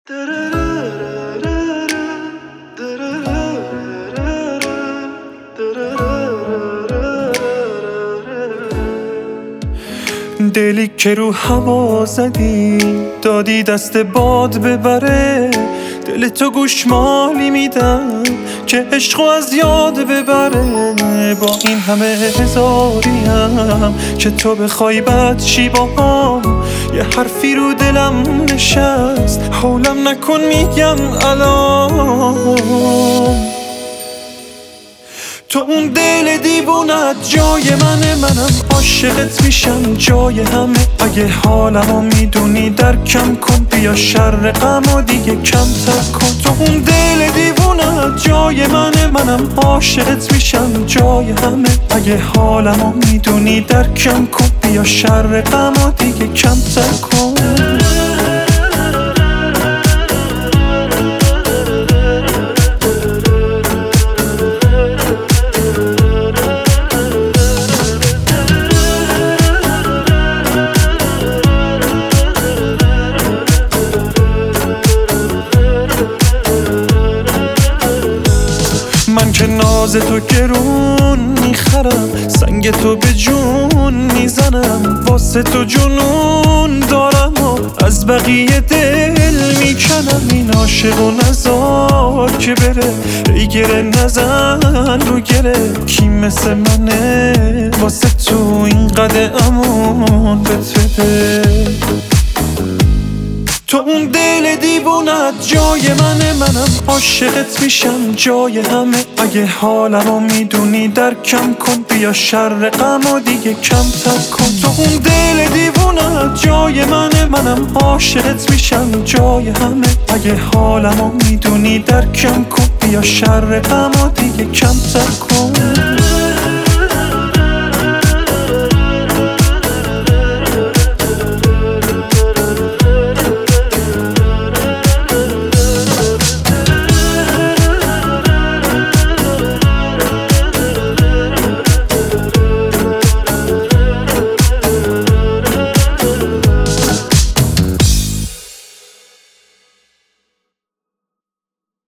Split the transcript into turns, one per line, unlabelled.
دلی که رو هوا زدی دادی دست باد ببره، دل تو گوشمالی میدم که عشقو از یاد ببره. با این همه هزاریم که تو بخوای بد چی باهام، یه حرفی رو دلم نشست حولم نکن میگم الان. تو اون دل دیوونت جای منم عاشقت میشم جای همه. اگه حالمو میدونی درکم کن، بیا شر غمو دیگه کمتر کن. تو اون دل دیوونت جای منم عاشقت میشم جای همه. اگه حالمو میدونی درکم کن، بیا شر غمو دیگه کمتر کن. من که ناز تو گرون میخرم، سنگ تو به جون میزنم، واسه تو جنون دارم و از بقیه دل میکنم. این عاشق و نزار که بره، ای گره نزن رو گره. کی مثل منه واسه تو اینقدر امان بده؟ تو اون دل دیوونت جای منم عاشقت میشم جای همه. اگه حالمو میدونی درکم کن، بیا شر غمو دیگه کمتر کن. تو اون دل دیوونت جای منم عاشقت میشم جای همه. اگه حالمو میدونی درکم کن، بیا شر غمو دیگه کمتر کن.